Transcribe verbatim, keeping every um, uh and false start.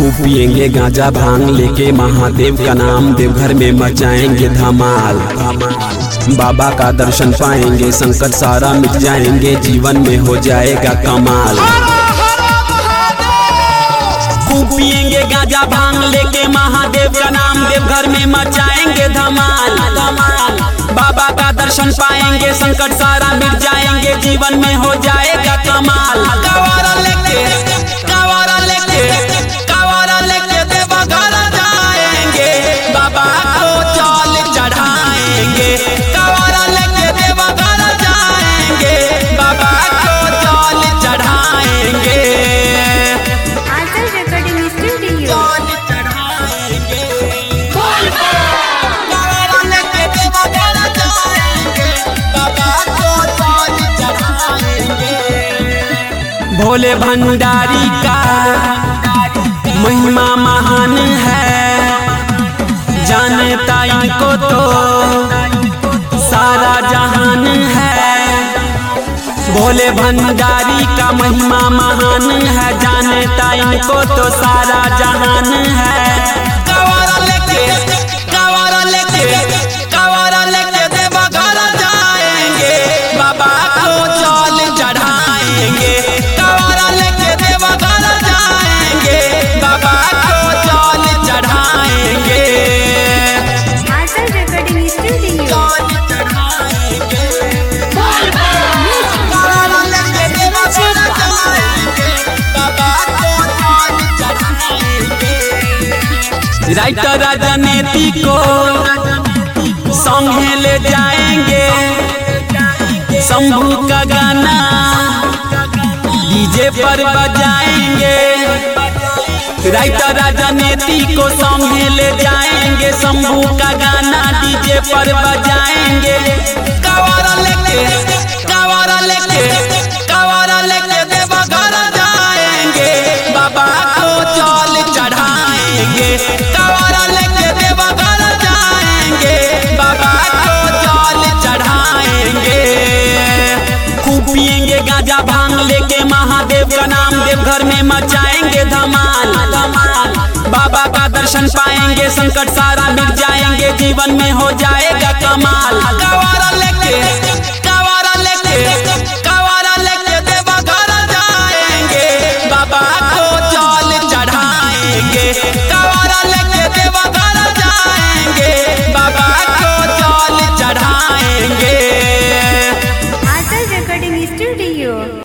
खूब पिएंगे गांजा भांग लेके महादेव का नाम, देवघर में मचाएंगे धमाल। बाबा का दर्शन पाएंगे, संकट सारा मिट जाएंगे, जीवन में हो जाएगा कमाल। खूब पिएंगे गांजा भांग लेके महादेव का नाम, देवघर में मचाएंगे धमाल धमाल। बाबा का दर्शन पाएंगे, संकट सारा मिट जाएंगे, जीवन में हो जाएगा कमाल। कवारा लेके कवारा लेके कवारा लेके देवघर जाएंगे, बाबा को जल चढ़ाएंगे। कवारा लेके देवघर जाएंगे, बाबा को जल चढ़ाएंगे। Aanchal recording studio. भोले भंडारी का महिमा महान है, जानता इनको तो सारा जहान है। भोले भंडारी का महिमा महान है, जानता इनको तो सारा जहान है। कवारा लेके कवारा लेके कवारा लेके देवघर जाएंगे, बाबा को जल चढ़ाएंगे। कवारा लेके देवघर जाएंगे, बाबा को जल चढ़ाएंगे। Aanchal recording studio. राइटर राजनीति को संगे ले जाएंगे, शंभू का गाना डीजे पर बजाएंगे। राइटर राजनीति को संगे ले जाएंगे, शंभू का गाना डीजे पर बजाएंगे। कवारा लेके कवारा लेके कवारा लेके देवघर जाएंगे, बाबा को जल चढ़ाएंगे। कवारा लेके देवघर जाएंगे, बाबा को जल चढ़ाएंगे। खूब पिएंगे गांजा भांग लेके महादेव का नाम, देवघर में मचाएंगे धमाल धमाल। बाबा का दर्शन पाएंगे, संकट सारा मिट जाएंगे, जीवन में हो जाएगा कमाल। कवारा लेके कवारा लेके कवारा लेके देवघर जाएंगे, बाबा को जल चढ़ाएंगे। कवारा लेके देवघर जाएंगे, बाबा को जल चढ़ाएंगे। Aanchal recording studio.